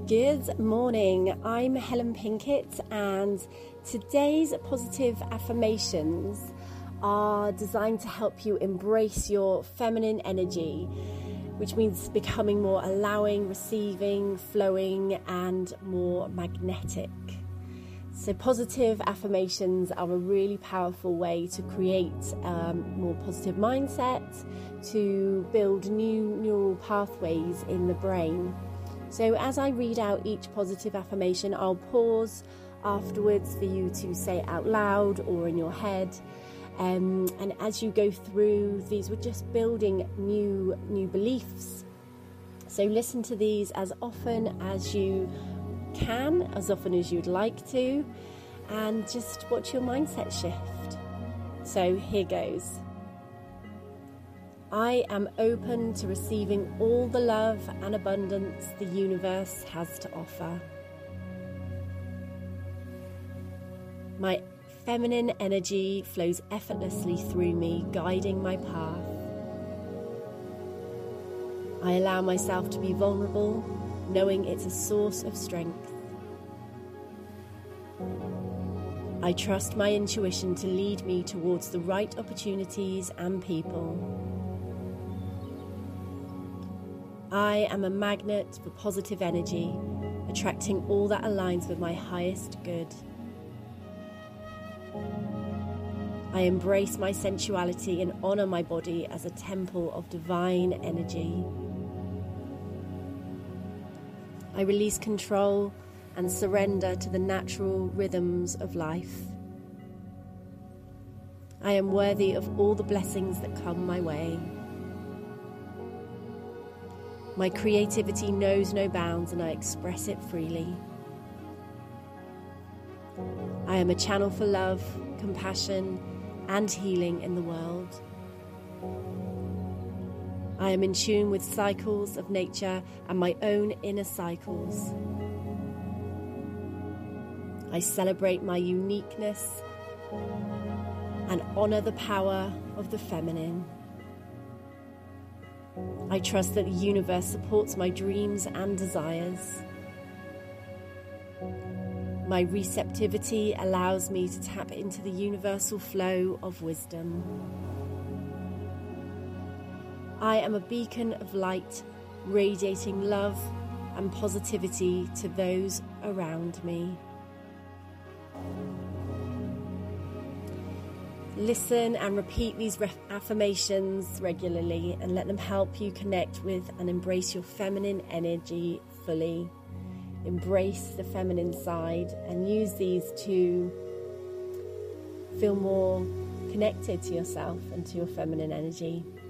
Good morning, I'm Helen Pinkett, and today's positive affirmations are designed to help you embrace your feminine energy, which means becoming more allowing, receiving, flowing, and more magnetic. So positive affirmations are a really powerful way to create a more positive mindset, to build new neural pathways in the brain. So as I read out each positive affirmation, I'll pause afterwards for you to say it out loud or in your head. And as you go through these, we're just building new beliefs. So listen to these as often as you can, as often as you'd like to, and just watch your mindset shift. So here goes. I am open to receiving all the love and abundance the universe has to offer. My feminine energy flows effortlessly through me, guiding my path. I allow myself to be vulnerable, knowing it's a source of strength. I trust my intuition to lead me towards the right opportunities and people. I am a magnet for positive energy, attracting all that aligns with my highest good. I embrace my sensuality and honor my body as a temple of divine energy. I release control and surrender to the natural rhythms of life. I am worthy of all the blessings that come my way. My creativity knows no bounds and I express it freely. I am a channel for love, compassion, and healing in the world. I am in tune with cycles of nature and my own inner cycles. I celebrate my uniqueness and honor the power of the feminine. I trust that the universe supports my dreams and desires. My receptivity allows me to tap into the universal flow of wisdom. I am a beacon of light, radiating love and positivity to those around me. Listen and repeat these affirmations regularly and let them help you connect with and embrace your feminine energy fully. Embrace the feminine side and use these to feel more connected to yourself and to your feminine energy.